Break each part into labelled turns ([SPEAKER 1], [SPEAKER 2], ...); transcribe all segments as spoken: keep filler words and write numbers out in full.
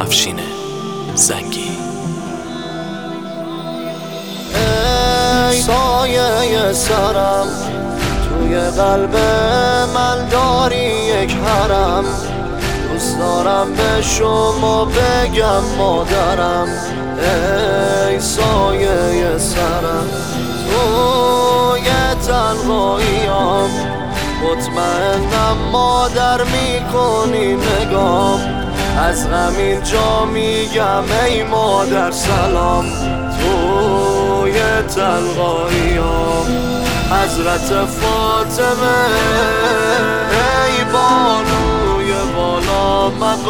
[SPEAKER 1] افشین زنگی.
[SPEAKER 2] ای سایه سرم، توی قلب من داری یک حرم. دوست دارم به شما بگم مادرم. ای سایه سرم، توی تنهاییام مطمئنم مادر میکنی نگام. از همین جا میگم ای مادر سلام. توی تنهاییام حضرت فاطمه، ای بانوی بالا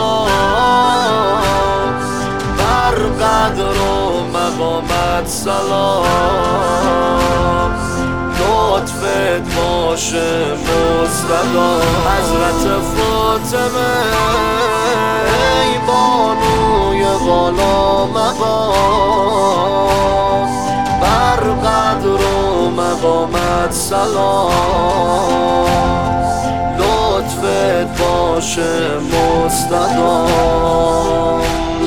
[SPEAKER 2] مقام، بر قدر و مقامت سلام. لطفت باشه مستدام. حضرت فاطمه، ای بانوی بالا مقام، بر قدر و مقامت سلام. لطفت باشه مستدام.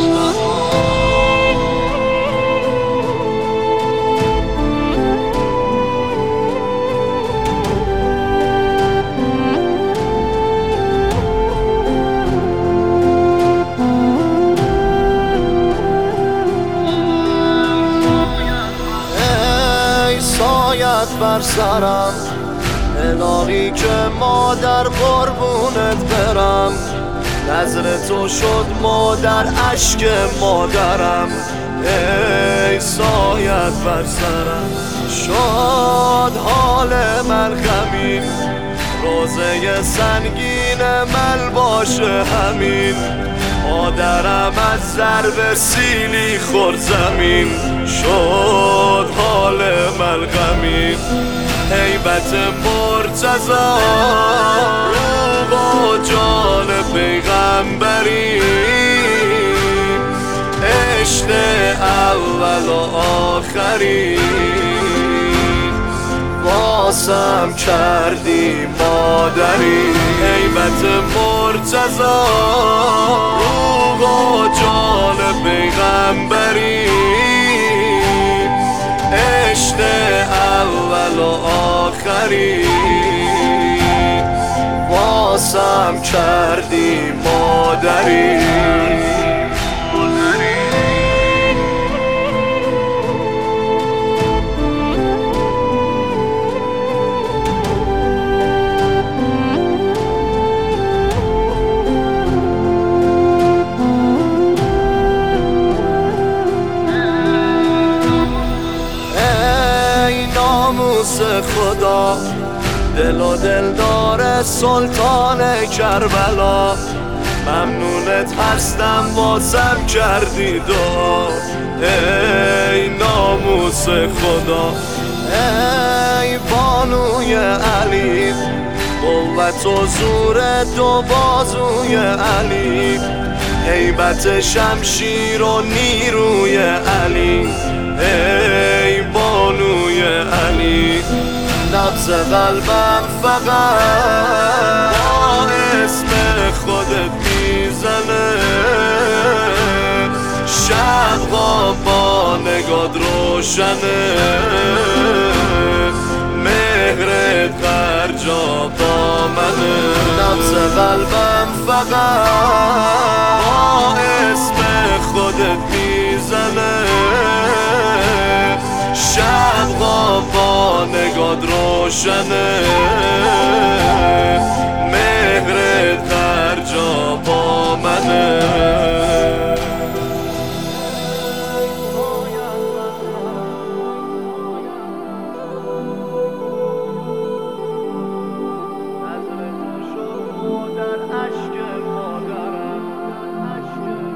[SPEAKER 2] سایت بر سرم، الهی که مادر قربونت برم. نظر تو شد مادر اشک مادرم. ای سایت بر سرم، شد حال من غمین. روزه سنگین من باشه همین. مادرم از ضرب سیلی خورد زمین. شد حال من غمین. هیبت مرتضی رو با جان پیغمبری، عشق اول و آخری. واسم کردی مادری. هیبت مرتضی رو با جان پیغمبری، عشق اول و آخری. واسم کردی مادری. خدا، دل و دلدار سلطان کربلا، ممنونت هستم واسم کردی دعا. ای ناموس خدا، ای بانوی علی، قوت و زور دو بازوی علی. هیبت شمشیر و نیروی علی، ای بانوی علی. نبض قلبم فقط با اسم خودت میزنه. شقا با نگات روشنه. مهرت هر جا با منه. نبض قلبم فقط با اسم خودت میزنه. شقا با نگات روشنه. مهرت هر جا با منه.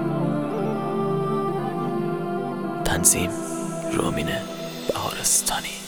[SPEAKER 1] تنظیم رومین بهارستانی.